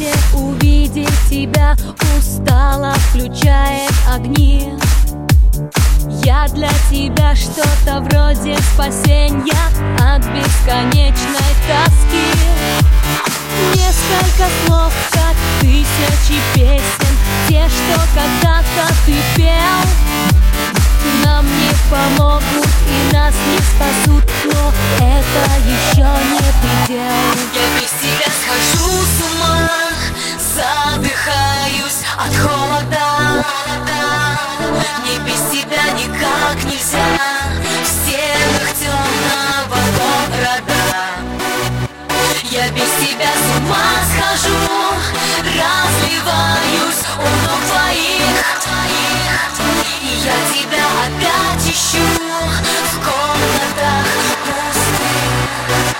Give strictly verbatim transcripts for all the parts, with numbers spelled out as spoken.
ради увидеть тебя устала, включает огни. Я для тебя что-то вроде спасения от бесконечной тоски. Несколько слов, как тысячи песен, те, что когда-то ты пел, нам не помогут и нас не спасут, но это еще не предел. Я без тебя схожу с ума, задыхаюсь от холода. Мне без тебя никак нельзя, в стенах темного города. Я без тебя с ума схожу, разливаюсь у ног твоих, и я тебя опять ищу в комнатах пустых.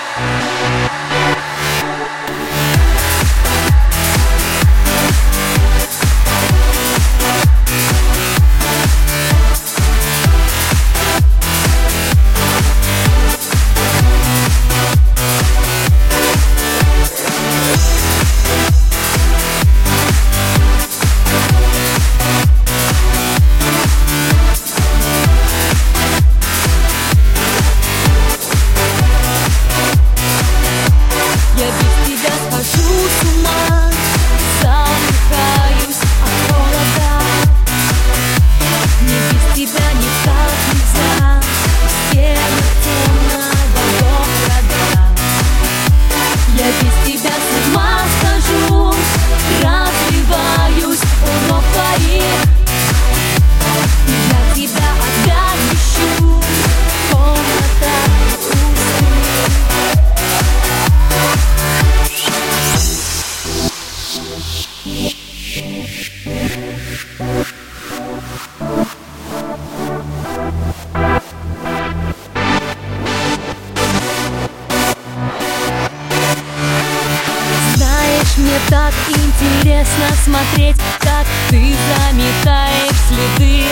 Мне так интересно смотреть, как ты заметаешь следы.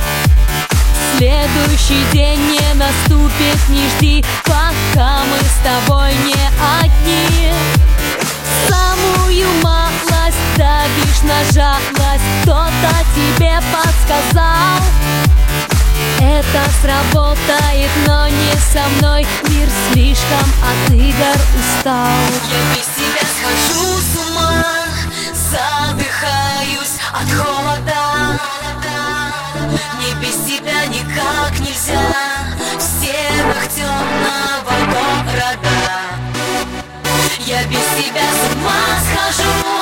Следующий день не наступит, не жди, пока мы с тобой не одни. Самую малость давишь на жалость, кто-то тебе подсказал. Это сработает, но не со мной, мир слишком от игр устал. Я без тебя схожу с ума, задыхаюсь от холода. Мне без тебя никак нельзя, в стенах темного города. Я без тебя с ума схожу.